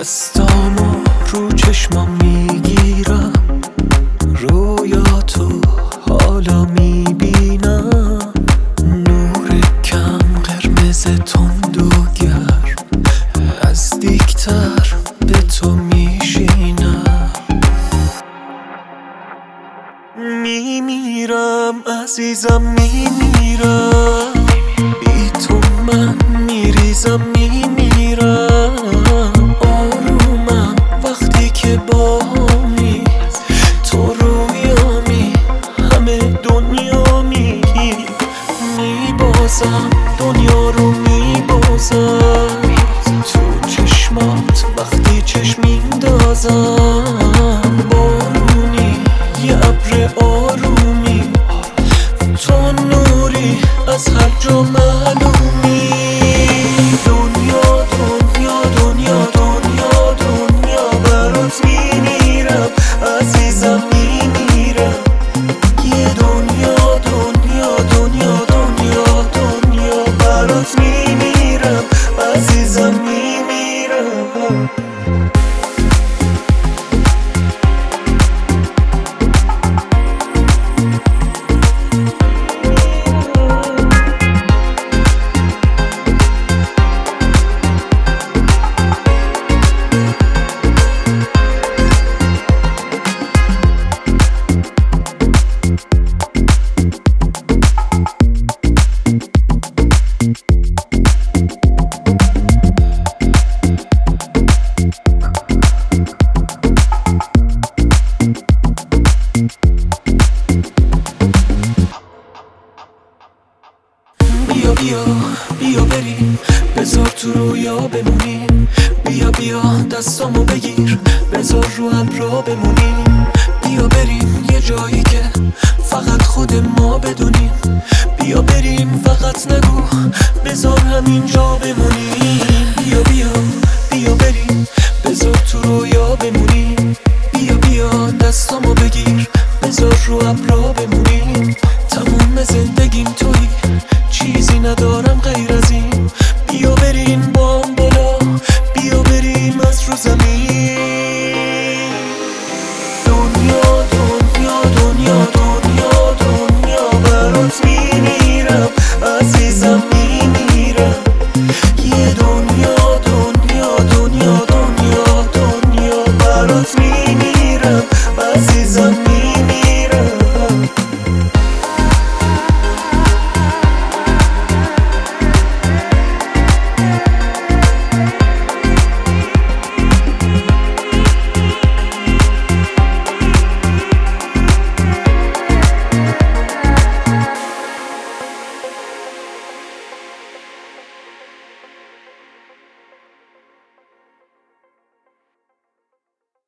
دستامو رو چشمام میگیرم، رویاتو حالا میبینم، نور کم قرمز تند و گرم، نزدیکتر به تو میشینم. میمیرم عزیزم میمیرم، بی تو من میریزم میمیرم. آرومم وقتی که باهامی، تو رویامی همه دنیامی. میبازم دنیا رو میبازم، تو چشمات وقتی چشم میندازم. بارونی یه ابر آرومی، تو نوری از هر جا معلومی. دنیا دنیا دنیا دنیا دنیا برات میمیرم عزیزم میمیرم. یه دنیا دنیا دنیا دنیا دنیا برات میمیرم عزیزم میمیرم. بیا بیا بیا بریم، بذار تو رویا بمونیم. بیا بیا دستامو بگیر، بذار رو ابرا بمونیم. بیا بریم یه جایی که فقط خود ما بدونیم. بیا بریم فقط نگو، بذار همینجا بمونیم. بیا بیا بیا بریم، بذار تو رویا بمونیم. بیا بیا دستامو بگیر، بذار رو ابرا